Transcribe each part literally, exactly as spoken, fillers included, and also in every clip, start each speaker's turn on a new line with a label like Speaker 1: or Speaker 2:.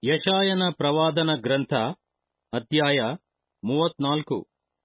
Speaker 1: ಯೆಶಾಯನ ಪ್ರವಾದನ ಗ್ರಂಥ ಅಧ್ಯಾಯ ಮೂವತ್ನಾಲ್ಕು.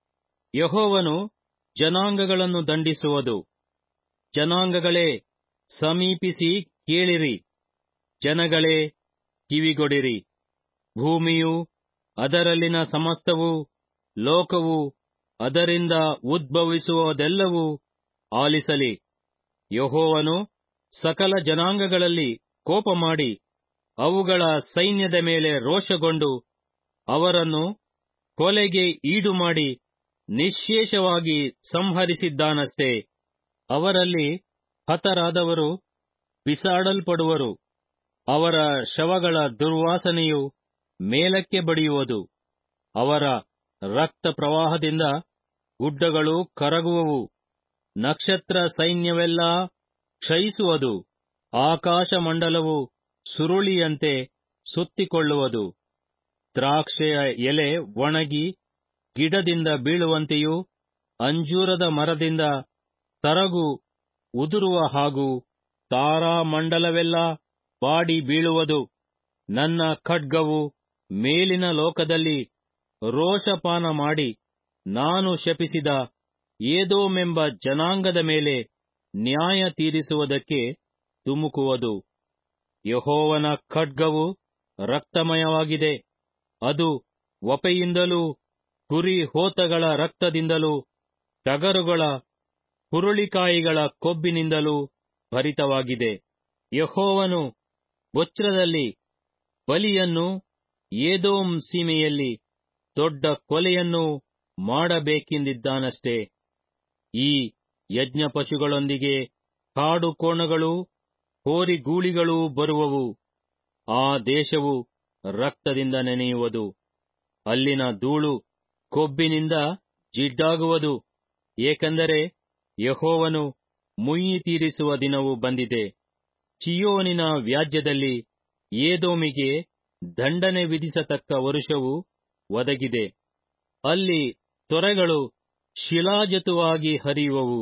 Speaker 1: ಯೆಹೋವನು ಜನಾಂಗಗಳನ್ನು ದಂಡಿಸುವುದು. ಜನಾಂಗಗಳೇ, ಸಮೀಪಿಸಿ ಕೇಳಿರಿ. ಜನಗಳೇ, ಕಿವಿಗೊಡಿರಿ. ಭೂಮಿಯೂ ಅದರಲ್ಲಿನ ಸಮಸ್ತವೂ, ಲೋಕವೂ ಅದರಿಂದ ಉದ್ಭವಿಸುವುದೆಲ್ಲವೂ ಆಲಿಸಲಿ. ಯೆಹೋವನು ಸಕಲ ಜನಾಂಗಗಳಲ್ಲಿ ಕೋಪಮಾಡಿ ಅವುಗಳ ಸೈನ್ಯದ ಮೇಲೆ ರೋಷಗೊಂಡು ಅವರನ್ನು ಕೊಲೆಗೆ ಈಡುಮಾಡಿ ನಿಶ್ಶೇಷವಾಗಿ ಸಂಹರಿಸಿದ್ದಾನಷ್ಟೇ. ಅವರಲ್ಲಿ ಹತರಾದವರು ಬಿಸಾಡಲ್ಪಡುವರು. ಅವರ ಶವಗಳ ದುರ್ವಾಸನೆಯು ಮೇಲಕ್ಕೆ ಬಡಿಯುವುದು. ಅವರ ರಕ್ತ ಪ್ರವಾಹದಿಂದ ಗುಡ್ಡಗಳು ಕರಗುವವು. ನಕ್ಷತ್ರ ಸೈನ್ಯವೆಲ್ಲ ಕ್ಷಯಿಸುವುದು. ಆಕಾಶಮಂಡಲವು ಸುರುಳಿಯಂತೆ ಸುತ್ತಿಕೊಳ್ಳುವುದು. ದ್ರಾಕ್ಷೆಯ ಎಲೆ ಒಣಗಿ ಗಿಡದಿಂದ ಬೀಳುವಂತೆಯೂ, ಅಂಜೂರದ ಮರದಿಂದ ತರಗು ಉದುರುವ ಹಾಗೂ ತಾರಾಮಂಡಲವೆಲ್ಲ ಬಾಡಿ ಬೀಳುವುದು. ನನ್ನ ಖಡ್ಗವು ಮೇಲಿನ ಲೋಕದಲ್ಲಿ ರೋಷಪಾನ ಮಾಡಿ ನಾನು ಶಪಿಸಿದ ಏದೋಮೆಂಬ ಜನಾಂಗದ ಮೇಲೆ ನ್ಯಾಯ ತೀರಿಸುವುದಕ್ಕೆ ಧುಮುಕುವುದು. ಯೆಹೋವನ ಖಡ್ಗವು ರಕ್ತಮಯವಾಗಿದೆ. ಅದು ವಪೆಯಿಂದಲೂ ಕುರಿ ಹೋತಗಳ ರಕ್ತದಿಂದಲೂ ಟಗರುಗಳ ಹುರುಳಿಕಾಯಿಗಳ ಕೊಬ್ಬಿನಿಂದಲೂ ಭರಿತವಾಗಿದೆ. ಯೆಹೋವನು ಬೊಚ್ರದಲ್ಲಿ ಬಲಿಯನ್ನೂ ಏದೋಮ್ ಸೀಮೆಯಲ್ಲಿ ದೊಡ್ಡ ಕೊಲೆಯನ್ನೂ ಮಾಡಬೇಕೆಂದಿದ್ದಾನಷ್ಟೇ. ಈ ಯಜ್ಞಪಶುಗಳೊಂದಿಗೆ ಕಾಡು ಕೋಣಗಳೂ ಹೋರಿಗೂಳಿಗಳೂ ಬರುವವು. ಆ ದೇಶವು ರಕ್ತದಿಂದ ನೆನೆಯುವುದು. ಅಲ್ಲಿನ ಧೂಳು ಕೊಬ್ಬಿನಿಂದ ಜಿಡ್ಡಾಗುವುದು. ಏಕೆಂದರೆ ಯೆಹೋವನು ಮುಯ್ಯಿ ತೀರಿಸುವ ದಿನವು ಬಂದಿದೆ. ಚೀಯೋನಿನ ವ್ಯಾಜ್ಯದಲ್ಲಿ ಏದೋಮಿಗೆ ದಂಡನೆ ವಿಧಿಸತಕ್ಕ ವರುಷವು ಒದಗಿದೆ. ಅಲ್ಲಿ ತೊರೆಗಳು ಶಿಲಾಜತುವಾಗಿ ಹರಿಯುವವು.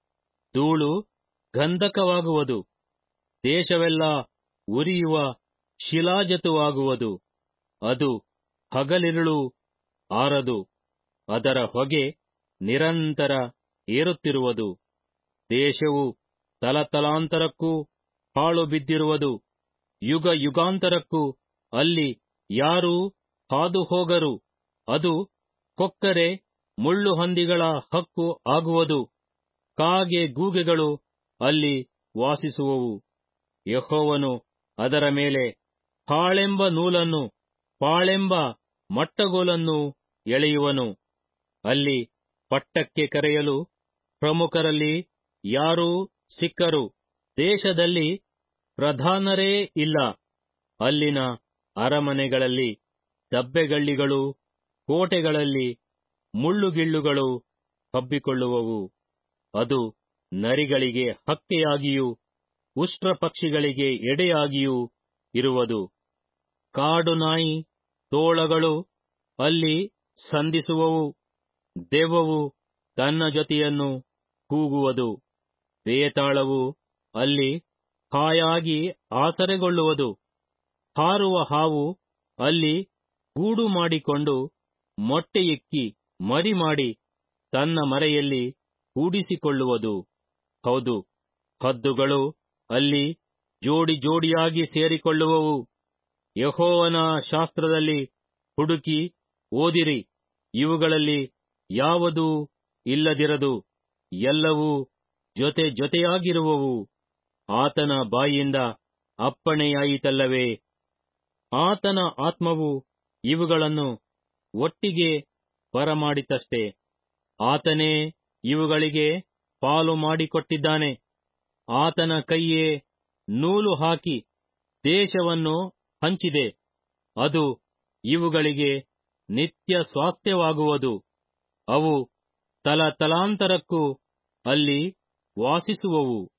Speaker 1: ಧೂಳು ಗಂಧಕವಾಗುವುದು. ದೇಶವೆಲ್ಲ ಉರಿಯುವ ಶಿಲಾಜತುವಾಗುವುದು. ಅದು ಹಗಲಿರುಳು ಆರದು. ಅದರ ಹೊಗೆ ನಿರಂತರ ಏರುತ್ತಿರುವುದು. ದೇಶವು ತಲತಲಾಂತರಕ್ಕೂ ಹಾಳು ಬಿದ್ದಿರುವುದು. ಯುಗ ಯುಗಾಂತರಕ್ಕೂ ಅಲ್ಲಿ ಯಾರೂ ಹಾದು ಹೋಗರು. ಅದು ಕೊಕ್ಕರೆ ಮುಳ್ಳುಹಂದಿಗಳ ಹಕ್ಕು ಆಗುವುದು. ಕಾಗೆ ಗೂಗೆಗಳು ಅಲ್ಲಿ ವಾಸಿಸುವವು. ಯೆಹೋವನು ಅದರ ಮೇಲೆ ಹಾಳೆಂಬ ನೂಲನ್ನು, ಪಾಳೆಂಬ ಮಟ್ಟಗೋಲನ್ನು ಎಳೆಯುವನು. ಅಲ್ಲಿ ಪಟ್ಟಕ್ಕೆ ಕರೆಯಲು ಪ್ರಮುಖರಲ್ಲಿ ಯಾರೂ ಸಿಕ್ಕರು. ದೇಶದಲ್ಲಿ ಪ್ರಧಾನರೇ ಇಲ್ಲ. ಅಲ್ಲಿನ ಅರಮನೆಗಳಲ್ಲಿ ದಬ್ಬೆಗಳ್ಳಿಗಳು, ಕೋಟೆಗಳಲ್ಲಿ ಮುಳ್ಳುಗಿಳ್ಳುಗಳು ಹಬ್ಬಿಕೊಳ್ಳುವವು. ಅದು ನರಿಗಳಿಗೆ ಹಕ್ಕೆಯಾಗಿಯೂ ಉಷ್ಟ್ರಪಕ್ಷಿಗಳಿಗೆ ಎಡೆಯಾಗಿಯೂ ಇರುವುದು. ಕಾಡು ನಾಯಿ ತೋಳಗಳು ಅಲ್ಲಿ ಸಂಧಿಸುವವು. ದೆವ್ವವು ತನ್ನ ಜೊತೆಯನ್ನು ಕೂಗುವುದು. ಬೇತಾಳವು ಅಲ್ಲಿ ಹಾಯಾಗಿ ಆಸರೆಗೊಳ್ಳುವುದು. ಹಾರುವ ಹಾವು ಅಲ್ಲಿ ಗೂಡು ಮಾಡಿಕೊಂಡು ಮೊಟ್ಟೆಯಿಕ್ಕಿ ಮರಿ ಮಾಡಿ ತನ್ನ ಮರೆಯಲ್ಲಿ ಕೂಡಿಸಿಕೊಳ್ಳುವುದು. ಹೌದು, ಹದ್ದುಗಳು ಅಲ್ಲಿ ಜೋಡಿ ಜೋಡಿಯಾಗಿ ಸೇರಿಕೊಳ್ಳುವವು. ಯೆಹೋವನ ಶಾಸ್ತ್ರದಲ್ಲಿ ಹುಡುಕಿ ಓದಿರಿ. ಇವುಗಳಲ್ಲಿ ಯಾವುದೂ ಇಲ್ಲದಿರದು. ಎಲ್ಲವೂ ಜೊತೆ ಜೊತೆಯಾಗಿರುವವು. ಆತನ ಬಾಯಿಂದ ಅಪ್ಪಣೆಯಾಯಿತಲ್ಲವೇ? ಆತನ ಆತ್ಮವು ಇವುಗಳನ್ನು ಒಟ್ಟಿಗೆ ಬರಮಾಡಿತಷ್ಟೇ. ಆತನೇ ಇವುಗಳಿಗೆ ಪಾಲು ಮಾಡಿಕೊಟ್ಟಿದ್ದಾನೆ. ಆತನ ಕೈಯೇ ನೂಲು ಹಾಕಿ ದೇಶವನ್ನು ಹಂಚಿದೆ. ಅದು ಇವುಗಳಿಗೆ ನಿತ್ಯ ಸ್ವಾಸ್ಥ್ಯವಾಗುವುದು. ಅವು ತಲತಲಾಂತರಕ್ಕೂ ಅಲ್ಲಿ ವಾಸಿಸುವವು.